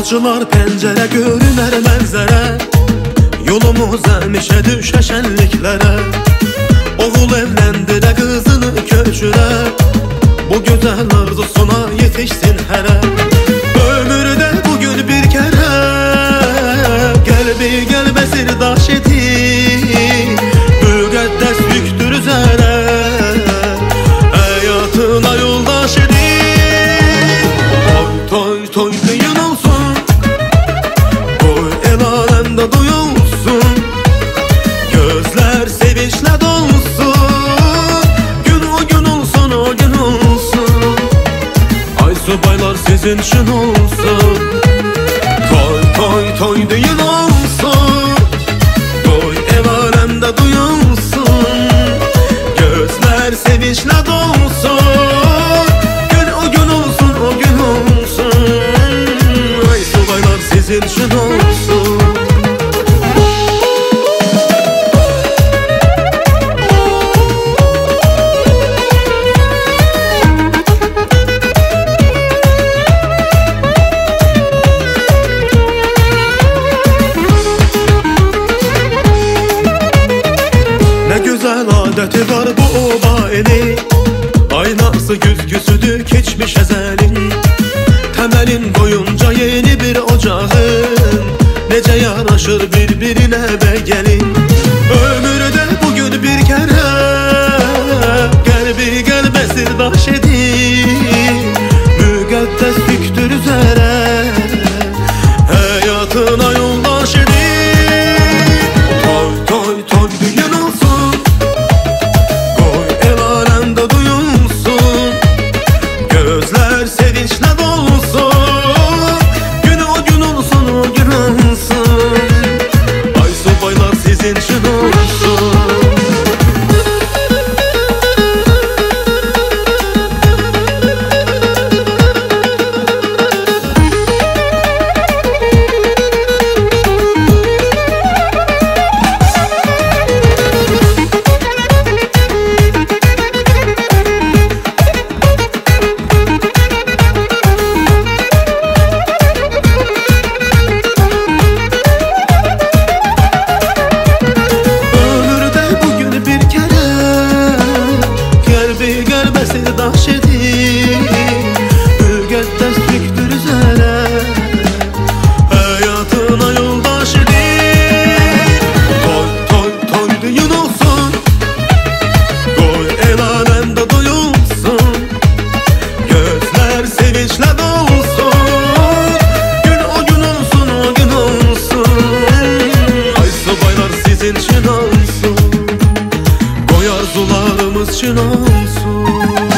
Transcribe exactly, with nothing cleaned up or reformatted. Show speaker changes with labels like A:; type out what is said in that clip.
A: Açılar pencere, görüner mənzərə. Yolumuz əmişə düşə şənliklərə. Oğul evləndirə, qızını köçürə. Bu gözəl arzusuna yetişsin hərə. Ömürdə bugün bir kərə, qəlbi qəlbə sirdaş edir. Müqəddəs yüktür üzərə, həyatına yoldaş edir. Toy toy toy düyün olsun, qoy el aləmdə duyulsun. Gözlər sevinçlə dolsun, gün o gün olsun, o gün olsun. Ay subaylar sizin üçün olsun. Toy toy toy düyün olsun, qoy el aləmdə duyulsun. Gözlər sevinçlə dolsun, gün o gün olsun, o gün olsun. Ay subaylar sizin üçün olsun. Ne güzel adeti var bu oba eli, aynası güzgüsüdür keçmiş ezelin. Temelin boyunca yeni bir ocağın, nece yaraşır birbirine be gelin. Ömürde bugün bir kere, qəlbi qəlbə sirdaş edir. Müqəddəs yüktür üzərə, həyatına yoldaş edir. Toy toy toy düyün olsun, qoy el aləmdə duyulsun. Gözlər sevinçlə dolsun, gün o gün olsun, o gün olsun. Ay subaylar sizin üçün olsun. Sirdaş edir, müqəddəs yüktür üzərə, həyatına yoldaş edir. Toy toy toy düyün olsun, qoy el aləmdə duyulsun. Gözlər sevinçlə dolsun, gün o gün olsun, o gün olsun. Ay subaylar sizin üçün olsun, qoy arzularımız üçün olsun.